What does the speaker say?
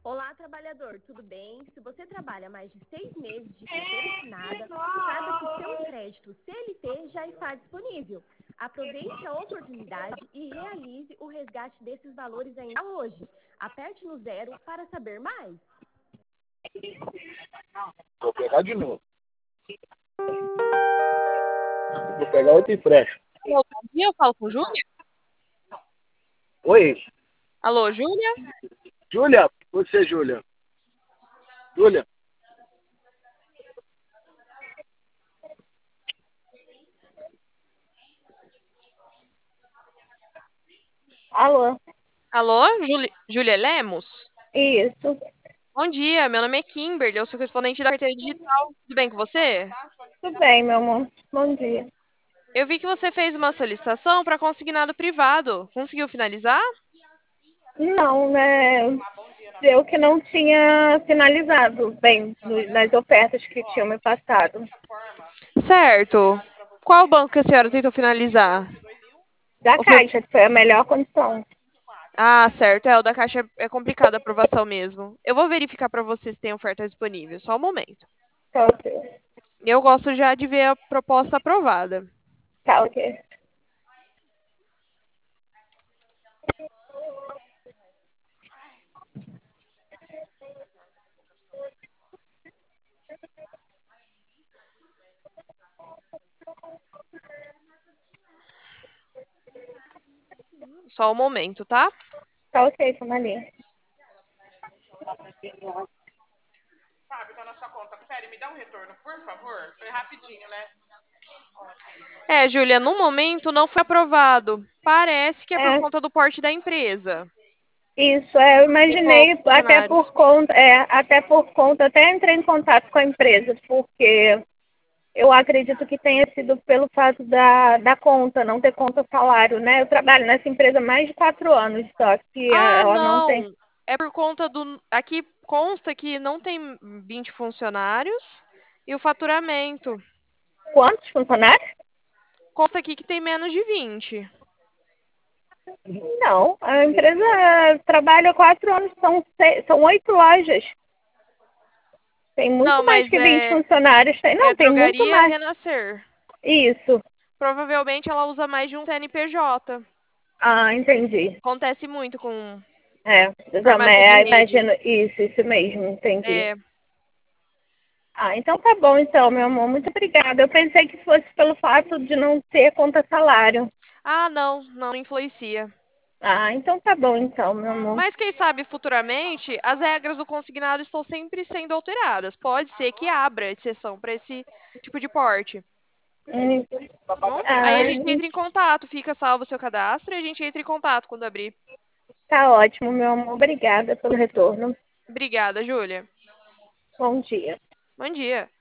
Olá, trabalhador, tudo bem? Se você trabalha mais de 6 meses de carteira assinada, saiba que seu crédito CLT já está disponível. Aproveite a oportunidade e realize o resgate desses valores ainda hoje. Aperte no zero para saber mais. Vou pegar de novo. Vou pegar outro empréstimo. Alô, bom dia, eu falo com Júlia? Oi, Alô, Júlia? Júlia? Você, Júlia? Júlia? Alô, Alô, Júlia Lemos? isso. Bom dia, meu nome é Kimberly, eu sou correspondente da carteira digital. Tudo bem com você? Tudo bem, meu amor. Bom dia. Eu vi que você fez uma solicitação para consignado privado. Conseguiu finalizar? Não, né? Eu que não tinha finalizado bem nas ofertas que tinham me passado. Certo. Qual banco que a senhora tentou finalizar? Da Ou foi... Caixa, que foi a melhor condição. Ah, certo. O da Caixa é complicado a aprovação mesmo. Eu vou verificar para você se tem oferta disponível. Só um momento. Tá ok. Eu gosto já de ver a proposta aprovada. Tá ok. Só um momento, tá? Tá ok, Somalia. Fábio, tá na sua conta. Confere, me dá um retorno, por favor. Foi rapidinho, né? Júlia, no momento não foi aprovado. Parece que é por É, conta do porte da empresa. isso, eu Tem poucos imaginei funcionários. até entrei em contato com a empresa, porque eu acredito que tenha sido pelo fato da conta, não ter conta salário, né? Eu trabalho nessa empresa há mais de 4 anos, só que Ah, ela não tem. não. É por conta do. Aqui consta que não tem 20 funcionários e o faturamento. Quantos funcionários? Consta aqui que tem menos de 20. Não, a empresa trabalha há 4 anos, são 8 lojas. Tem Não, muito mais mas que 20 é, funcionários. é Não, tem muito Drogaria mais. Renascer. Isso. Provavelmente ela usa mais de um CNPJ. Ah, entendi. Acontece muito com É, eu farmácia de também rede. imagino isso mesmo, entendi. É. Ah, então tá bom então, meu amor. Muito obrigada. Eu pensei que fosse pelo fato de não ter conta salário. Ah, não, não influencia. Ah, então tá bom então, meu amor. Mas quem sabe futuramente as regras do consignado estão sempre sendo alteradas. Pode ser que abra exceção para esse tipo de porte. Hum, Tá bom? Aí a Ah, gente entra em contato, fica salvo o seu cadastro e a gente entra em contato quando abrir. tá ótimo, meu amor. Obrigada pelo retorno. Obrigada, Júlia. Bom dia. Bom dia.